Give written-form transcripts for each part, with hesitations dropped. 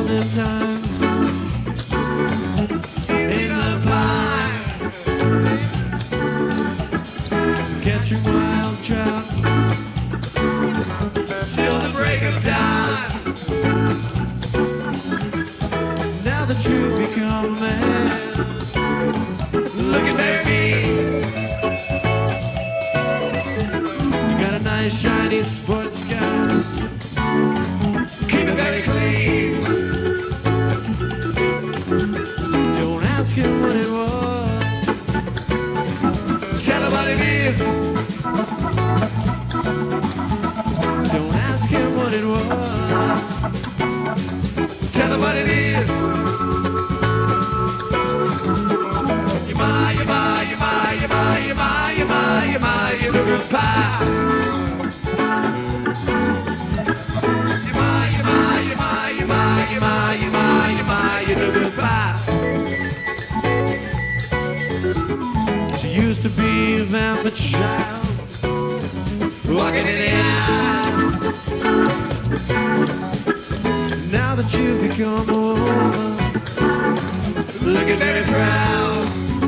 them times in the pine, catching wild trout till the break of dawn. Now that you've become a man, look at me. You got a nice shiny sports car, keep it very clean. Don't ask him what it was, tell him what it is. Don't ask him what it was, tell him what it is. You sugar pie. You sugar pie. She used to be a vampire child, walking in the eye. Now that you've become a woman, looking very proud.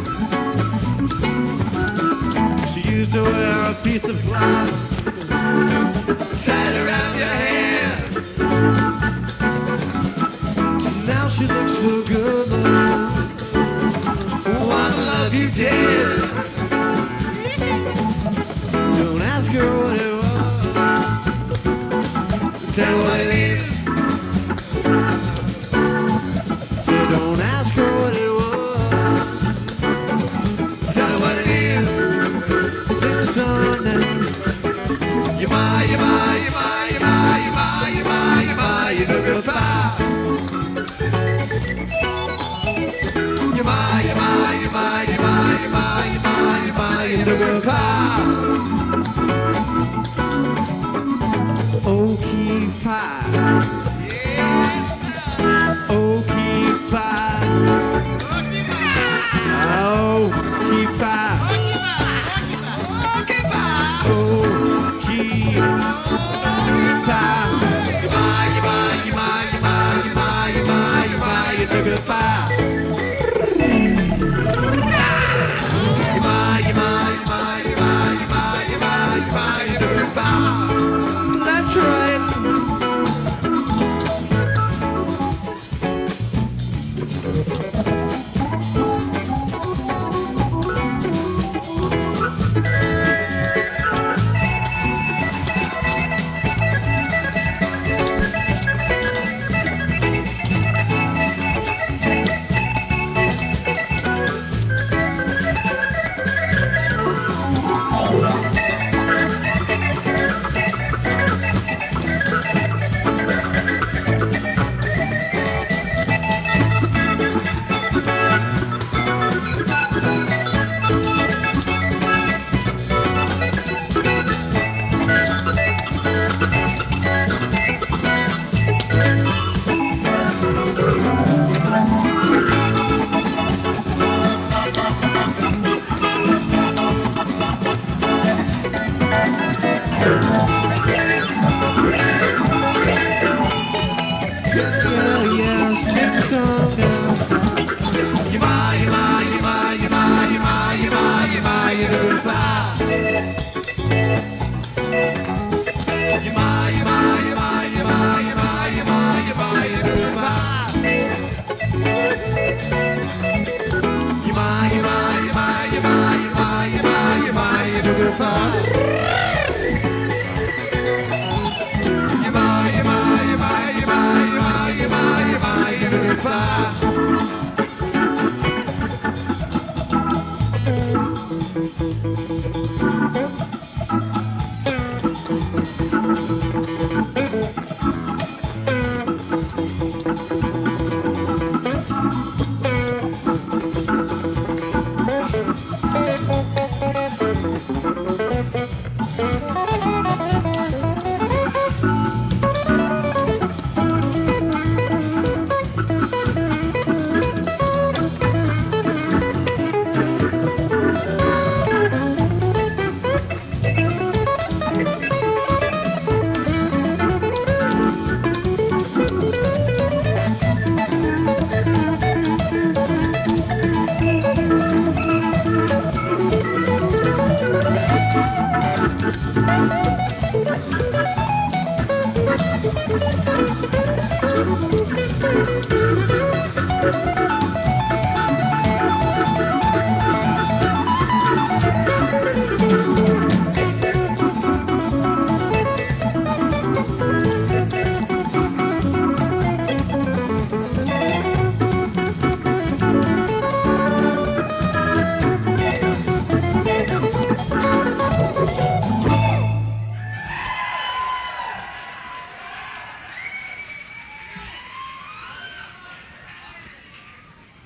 She used to wear a piece of cloth tied around your head. Now she looks so good, wanna love you dead. Don't ask her what it was, tell her what it is. So don't ask her what it was, tell her what it is. Sing a song now. You buy, you buy, you buy, you buy, you buy, you buy, you buy, you do good buy. You buy, you buy, you buy, you buy, you buy, you buy, you buy, you do good buy. Okie pie. Okie pie. Okie pie. Okie pie. You buy, you buy, you buy, you buy, you buy, you buy, you buy, you do good pie. You buy, you buy, you buy, you buy, you buy, you buy, you buy, you do good pie. That's right.